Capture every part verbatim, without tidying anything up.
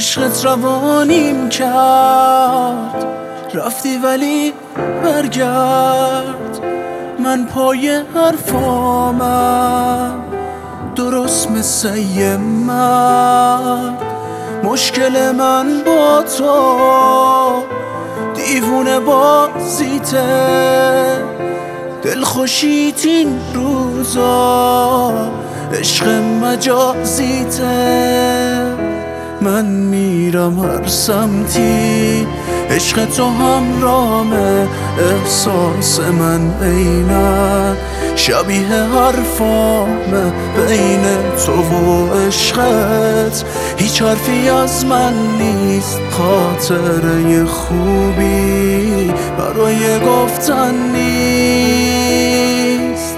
عشقت روانیم کرد، رفتی ولی برگرد. من پای حرفامم درست مثل یه مرد. مشکل من با تو دیوونه بازیته، دلخوشیت این روزا عشق مجازیته. من میرم هر سمتی، عشق تو همرامه، احساس من عینه شبیه حرفامه. بین تو و عشقت هیچ حرفی از من نیست، خاطره خوبی برای گفتن نیست.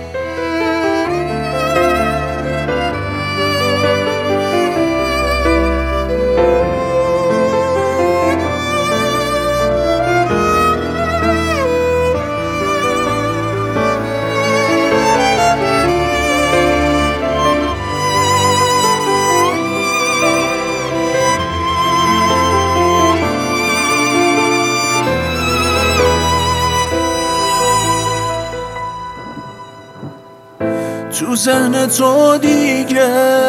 تو ذهن تو دیگه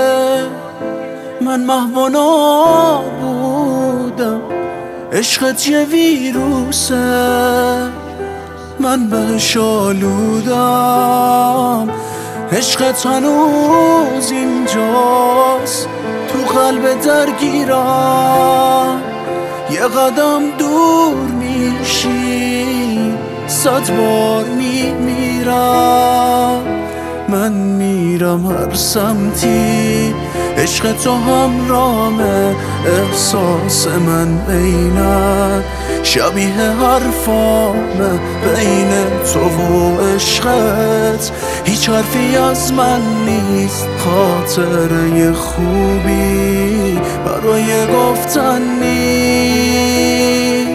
من محو بودم، عشقت یه ویروسه من بهش آلودم. عشقت هنوز اینجاست تو قلب درگیرم، یه قدم دور میشی صد بار میمیرم. من میرم هر سمتی، عشق تو همرامه، احساس من عینه شبیه حرفامه. بین تو و عشقت هیچ حرفی از من نیست، خاطره خوبی برای گفتن نیست.